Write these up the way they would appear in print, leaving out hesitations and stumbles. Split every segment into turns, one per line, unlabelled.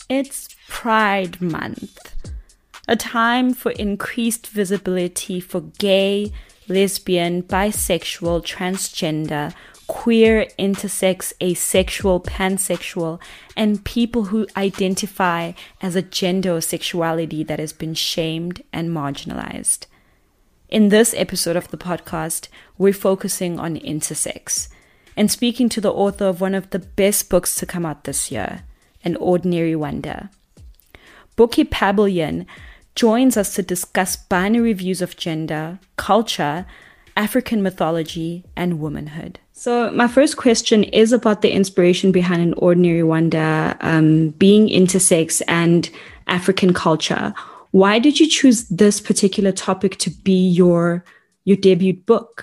It's Pride Month, a time for increased visibility for gay, lesbian, bisexual, transgender, queer, intersex, asexual, pansexual, and people who identify as a gender or sexuality that has been shamed and marginalized. In this episode of the podcast, we're focusing on intersex and speaking to the author of one of the best books to come out this year, An Ordinary Wonder. Boki Pabelyan joins us to discuss binary views of gender, culture, African mythology, and womanhood. So my first question is about the inspiration behind An Ordinary Wonder, being intersex and African culture. Why did you choose this particular topic to be your debut book?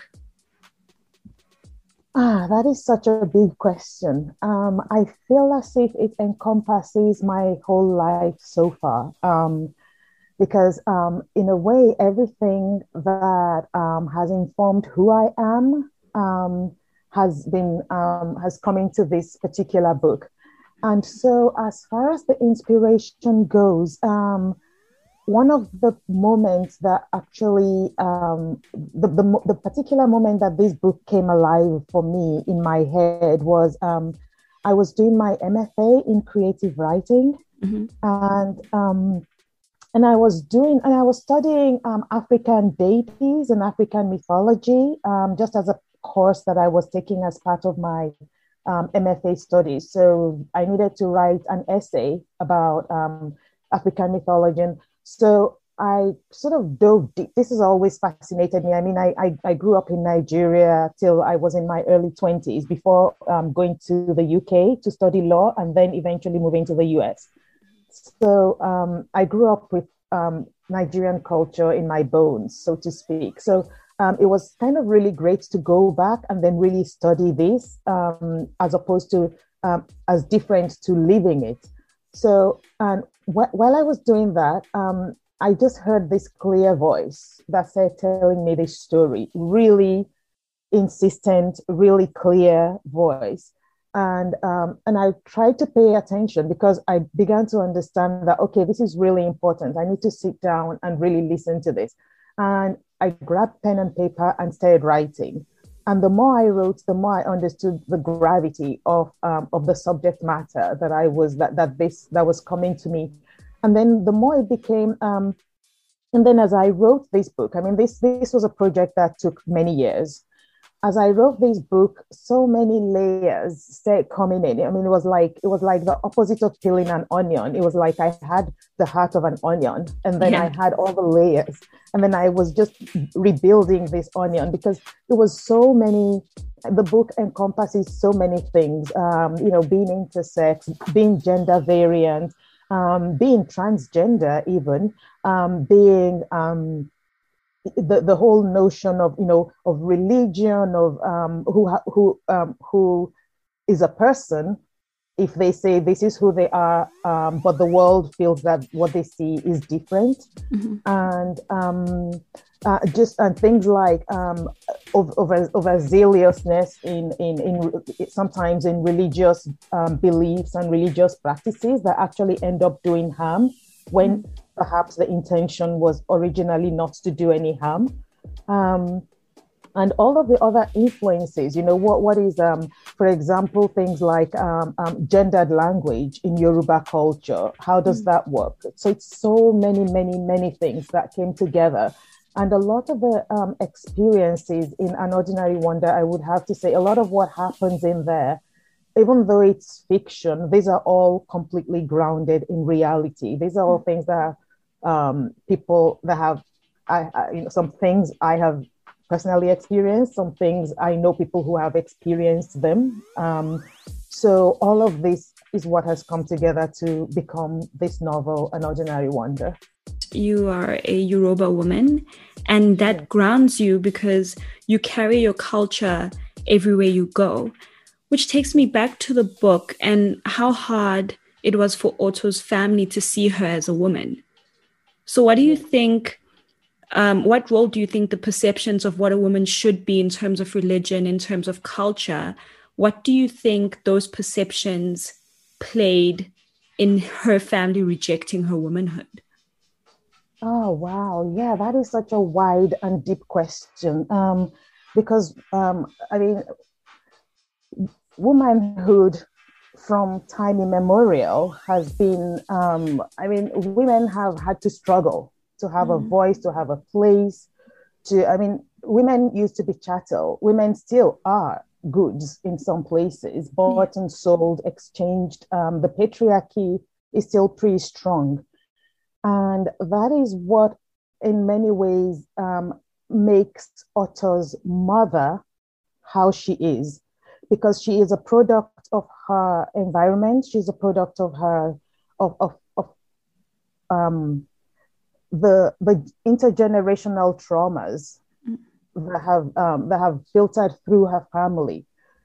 That is such a big question. I feel as if it encompasses my whole life so far. Because in a way, everything that has informed who I am has come into this particular book. And so as far as the inspiration goes, one of the moments that actually, the particular moment that this book came alive for me in my head was I was doing my MFA in creative writing, and I was studying African deities and African mythology, just as a course that I was taking as part of my MFA studies. So I needed to write an essay about African mythology. And so I sort of dove deep. This has always fascinated me. I mean, I grew up in Nigeria till I was in my early 20s before going to the UK to study law and then eventually moving to the US. So I grew up with Nigerian culture in my bones, so to speak. So it was kind of really great to go back and then really study this as opposed to as different to living it. So while I was doing that, I just heard this clear voice that said, telling me this story, really insistent, really clear voice. And I tried to pay attention because I began to understand that, okay, this is really important. I need to sit down and really listen to this. And I grabbed pen and paper and started writing. And the more I wrote, the more I understood the gravity of the subject matter that was coming to me. And then the more it became, and then as I wrote this book, I mean, this was a project that took many years. As I wrote this book, so many layers started coming in. I mean, it was like the opposite of peeling an onion. It was like I had the heart of an onion, and then I had all the layers, and then I was just rebuilding this onion because it was so many. The book encompasses so many things. Being intersex, being gender variant, being transgender, even being. The whole notion of religion, of who is a person if they say this is who they are, but the world feels that what they see is different, and things like overzealousness in sometimes in religious beliefs and religious practices that actually end up doing harm when perhaps the intention was originally not to do any harm. And all of the other influences, what is, for example, things like gendered language in Yoruba culture. How does that work? So it's so many, many, many things that came together. And a lot of the experiences in An Ordinary Wonder, I would have to say, a lot of what happens in there, even though it's fiction, these are all completely grounded in reality. These are all things that people that have, some things I have personally experienced, some things I know people who have experienced them. So all of this is what has come together to become this novel, An Ordinary Wonder.
You are a Yoruba woman, and that grounds you because you carry your culture everywhere you go, which takes me back to the book and how hard it was for Otto's family to see her as a woman. So what do you think, what role do you think the perceptions of what a woman should be in terms of religion, in terms of culture, what do you think those perceptions played in her family rejecting her womanhood?
Oh, wow. Yeah, that is such a wide and deep question. Because, I mean, womanhood from time immemorial has been, women have had to struggle to have a voice, to have a place, women used to be chattel. Women still are goods in some places, bought and sold, exchanged. The patriarchy is still pretty strong. And that is what, in many ways, makes Otto's mother how she is, because she is a product of her environment. She's a product of her, of the intergenerational traumas that have filtered through her family.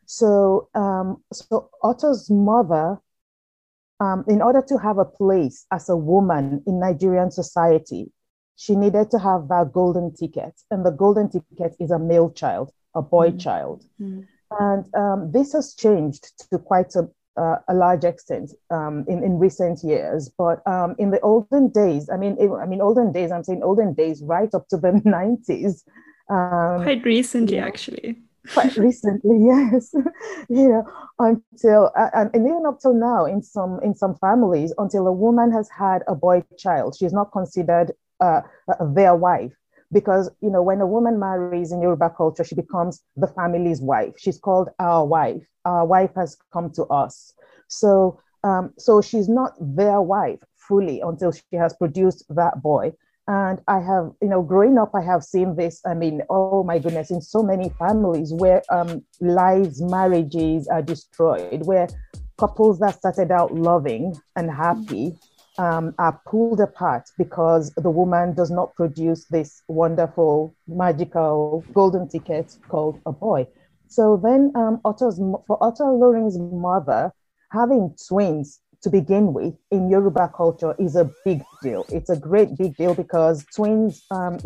So Otto's mother, in order to have a place as a woman in Nigerian society, she needed to have that golden ticket. And the golden ticket is a male child, a boy child. And this has changed to quite a large extent in recent years. But in the olden days, olden days, I'm saying olden days, right up to the 90s.
Quite recently, actually.
Quite recently, yes. Until and even up till now, in some families, until a woman has had a boy child, she's not considered their wife, because when a woman marries in Yoruba culture, she becomes the family's wife. She's called our wife. Our wife has come to us. So she's not their wife fully until she has produced that boy. And I have, growing up, I have seen this. I mean, oh my goodness, in so many families where lives, marriages are destroyed, where couples that started out loving and happy are pulled apart because the woman does not produce this wonderful, magical golden ticket called a boy. So then for Otto Loring's mother, having twins to begin with in Yoruba culture is a big deal. It's a great big deal because twins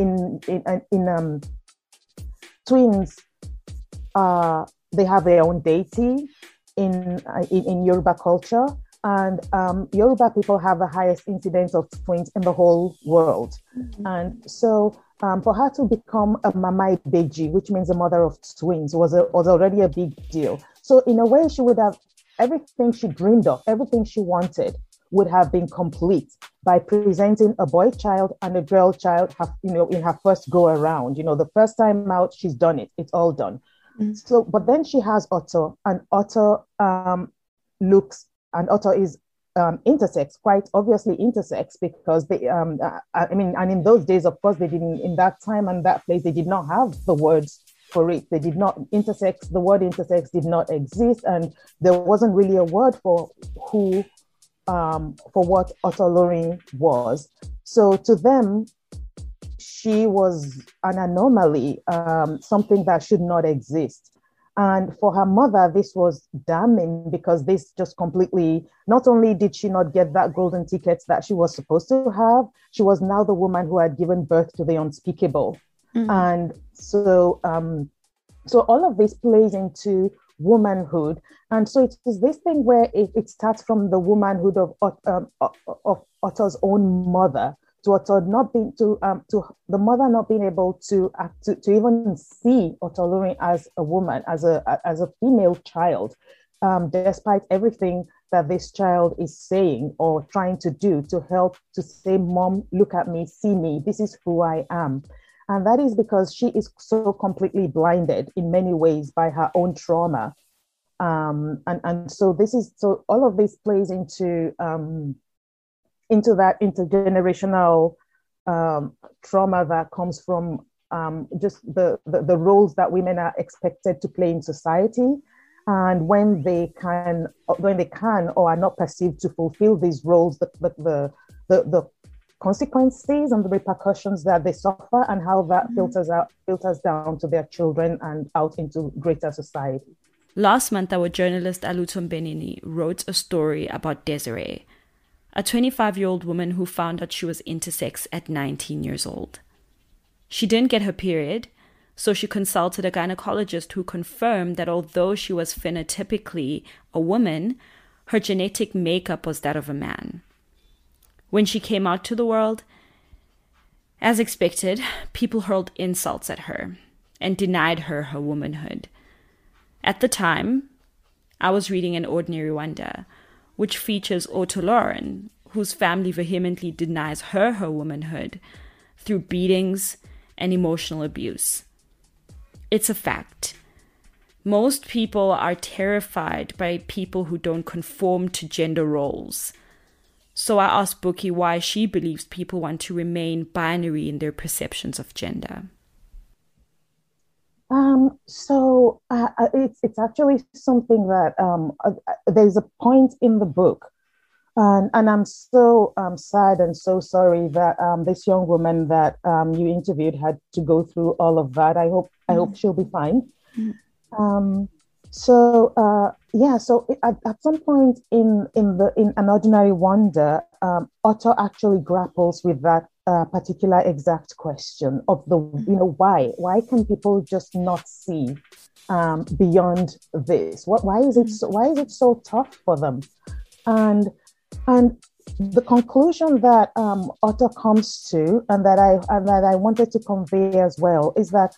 twins they have their own deity in Yoruba culture, and Yoruba people have the highest incidence of twins in the whole world. And so for her to become a Mama Ibeji, which means a mother of twins, was already a big deal. So in a way, she would have everything she dreamed of, everything she wanted would have been complete by presenting a boy child and a girl child, in her first go around. The first time out, she's done it. It's all done. So, but then she has Otto, and Otto Otto is intersex, quite obviously intersex, because they, and in those days, of course, they didn't, in that time and that place, they did not have the words for it. They did not intersex, the word intersex did not exist, and there wasn't really a word for what Otto Loring was. So to them, she was an anomaly, something that should not exist. And for her mother, this was damning, because this just completely, not only did she not get that golden ticket that she was supposed to have, she was now the woman who had given birth to the unspeakable. And so all of this plays into womanhood. And so it is this thing where it starts from the womanhood of Otto's own mother, to Otto not being to the mother not being able to even see Otto Loring as a woman, as a female child, despite everything that this child is saying or trying to do to help to say, "Mom, look at me, see me, this is who I am." And that is because she is so completely blinded in many ways by her own trauma. And so all of this plays into that intergenerational trauma that comes from just the roles that women are expected to play in society. And when they can or are not perceived to fulfill these roles, the consequences and the repercussions that they suffer, and how that filters down to their children and out into greater society.
Last month, our journalist Aluton Benini wrote a story about Desiree, a 25-year-old woman who found out she was intersex at 19 years old. She didn't get her period, so she consulted a gynecologist who confirmed that although she was phenotypically a woman, her genetic makeup was that of a man. When she came out to the world, as expected, people hurled insults at her and denied her her womanhood. At the time, I was reading An Ordinary Wonder, which features Otto Lauren, whose family vehemently denies her her womanhood through beatings and emotional abuse. It's a fact. Most people are terrified by people who don't conform to gender roles. So I asked Buki why she believes people want to remain binary in their perceptions of gender.
It's actually something that there's a point in the book, and I'm so sad and so sorry that this young woman that you interviewed had to go through all of that. I hope she'll be fine. So at some point in An Ordinary Wonder, Otto actually grapples with that particular exact question of why can people just not see beyond this? Why is it so tough for them? And the conclusion that Otto comes to, and that I wanted to convey as well, is that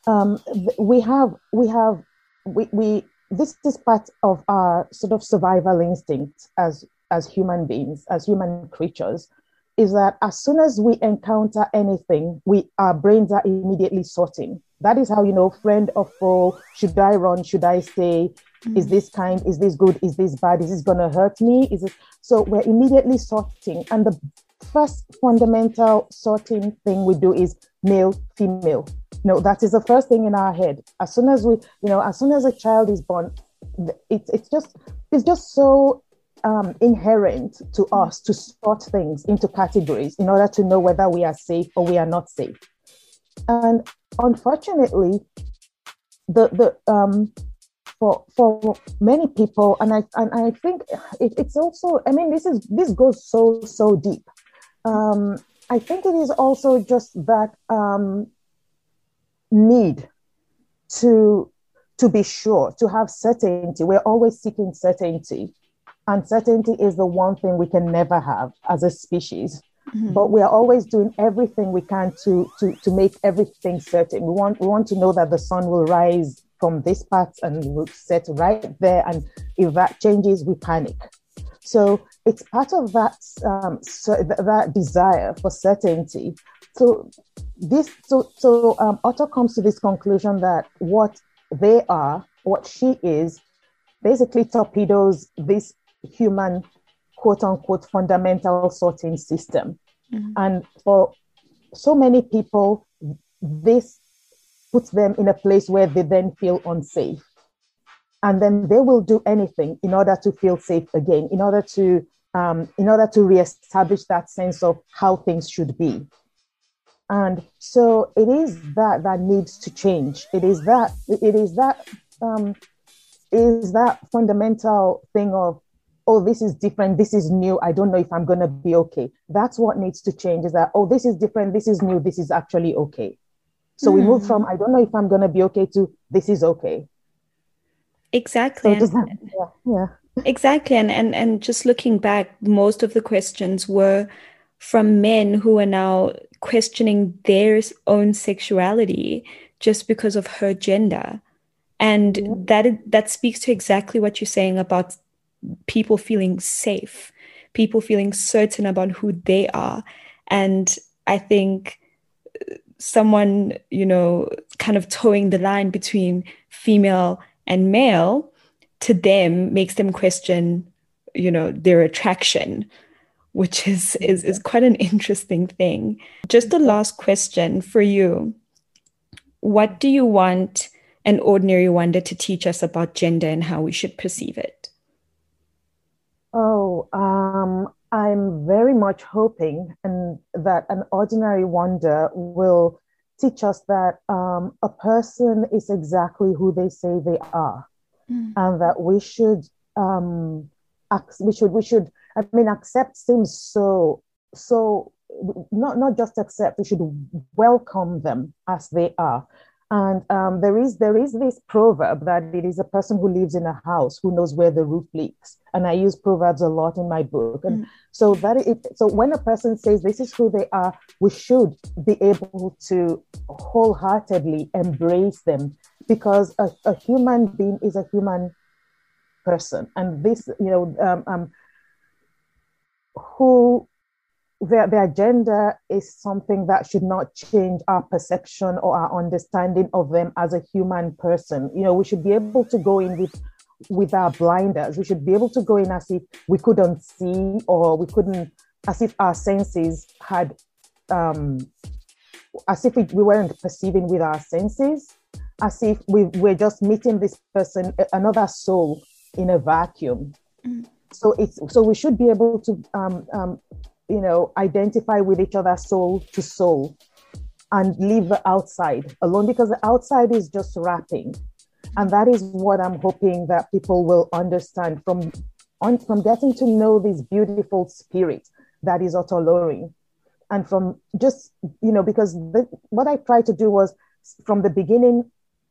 this is part of our sort of survival instinct as human beings, as human creatures, is that as soon as we encounter anything, our brains are immediately sorting. That is how, friend or foe, should I run, should I stay? Is this kind? Is this good? Is this bad? Is this going to hurt me? So we're immediately sorting. And the first fundamental sorting thing we do is male, female. That is the first thing in our head. As soon as a child is born, it's just so inherent to us to sort things into categories in order to know whether we are safe or we are not safe. And unfortunately, for many people, and I think it's also, this goes so deep. I think it is also just that need to be sure, to have certainty. We're always seeking certainty, and certainty is the one thing we can never have as a species. Mm-hmm. But we are always doing everything we can to make everything certain. We want to know that the sun will rise from this part and will set right there, and if that changes, we panic. So it's part of that that desire for certainty. So Otto comes to this conclusion that what they are, what she is, basically torpedoes this human, quote unquote, fundamental sorting system. Mm-hmm. And for so many people, this puts them in a place where they then feel unsafe. And then they will do anything in order to feel safe again, in order to reestablish that sense of how things should be. And so it is that needs to change. It is that fundamental thing of, oh, this is different, this is new, I don't know if I'm going to be okay. That's what needs to change, is that, oh, this is different, this is new, this is actually okay. So we move from, I don't know if I'm going to be okay, to this is okay.
Exactly.
So
Exactly. And just looking back, most of the questions were from men who are now questioning their own sexuality just because of her gender. And that speaks to exactly what you're saying about people feeling safe, people feeling certain about who they are. And I think someone, kind of towing the line between female and male, to them makes them question, their attraction, which is quite an interesting thing. Just a last question for you. What do you want An Ordinary Wonder to teach us about gender and how we should perceive it?
I'm very much hoping that An Ordinary Wonder will teach us that a person is exactly who they say they are, and that we should accept seems so not just accept. We should welcome them as they are, And there is this proverb that it is a person who lives in a house who knows where the roof leaks. And I use proverbs a lot in my book. And so when a person says this is who they are, we should be able to wholeheartedly embrace them, because a human being is a human person. And this, who their gender is something that should not change our perception or our understanding of them as a human person. We should be able to go in with our blinders. We should be able to go in as if we couldn't see, or we couldn't, as if our senses had, as if we weren't perceiving with our senses, as if we're just meeting this person, another soul in a vacuum. So we should be able to identify with each other soul to soul and leave the outside alone, because the outside is just wrapping. And that is what I'm hoping that people will understand from getting to know this beautiful spirit that is Otolorin. And from just, because what I tried to do was, from the beginning,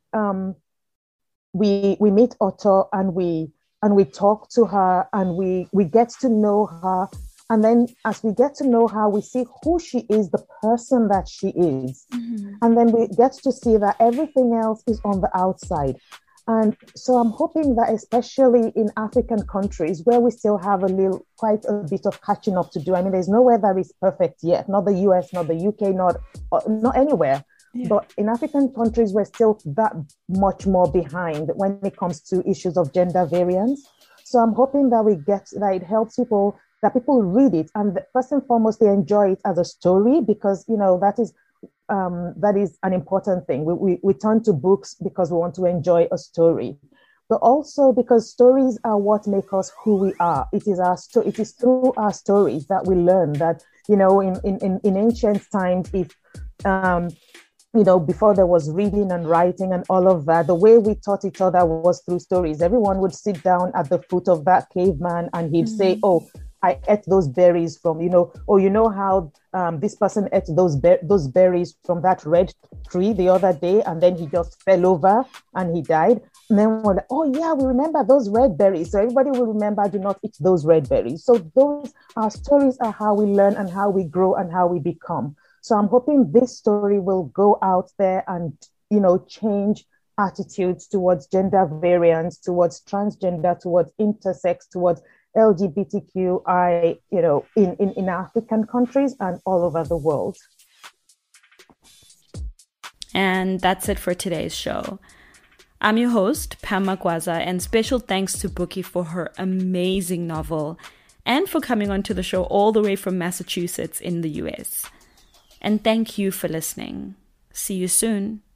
we meet Otto and we talk to her and we get to know her. And then as we get to know her, we see who she is, the person that she is. And then we get to see that everything else is on the outside. And so I'm hoping that, especially in African countries where we still have quite a bit of catching up to do. I mean, there's nowhere that is perfect yet, not the US, not the UK, not anywhere. Yeah. But in African countries, we're still that much more behind when it comes to issues of gender variance. So I'm hoping that it helps people, that people read it, and first and foremost, they enjoy it as a story, because, that is an important thing. We turn to books because we want to enjoy a story, but also because stories are what make us who we are. It is through our stories that we learn that, in ancient times, if before there was reading and writing and all of that, the way we taught each other was through stories. Everyone would sit down at the foot of that caveman and he'd say, "Oh, I ate those berries from, how this person ate those berries from that red tree the other day, and then he just fell over and he died." And then we're like, "Oh yeah, we remember those red berries." So everybody will remember, do not eat those red berries. So our stories are how we learn and how we grow and how we become. So I'm hoping this story will go out there and, change attitudes towards gender variance, towards transgender, towards intersex, towards LGBTQI, in African countries and all over the world.
And that's it for today's show. I'm your host, Pam Magwaza, and special thanks to Buki for her amazing novel and for coming onto the show all the way from Massachusetts in the US. And thank you for listening. See you soon.